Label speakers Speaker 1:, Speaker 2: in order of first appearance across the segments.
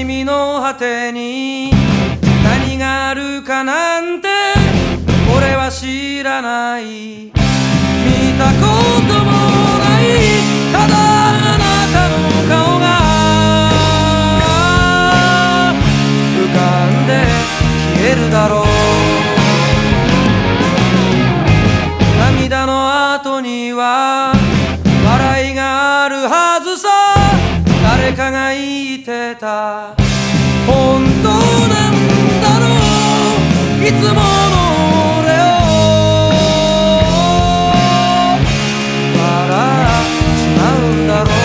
Speaker 1: しみの果てに何があるかなんて俺は知らない。見たこともない、ただあなたの顔が浮かんで消えるだろう。涙の後には笑いがあるはずさ。誰かが言ってた、本当なんだろう、いつもの俺を笑っちまうんだろう。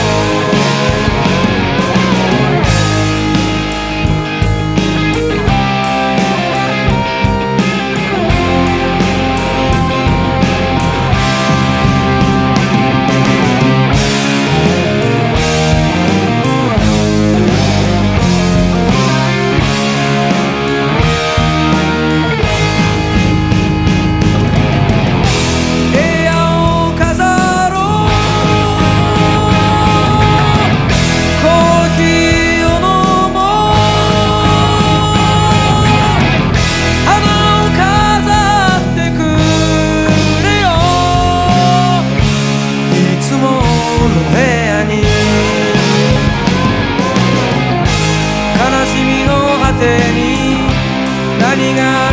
Speaker 1: 悲しみの果てに何が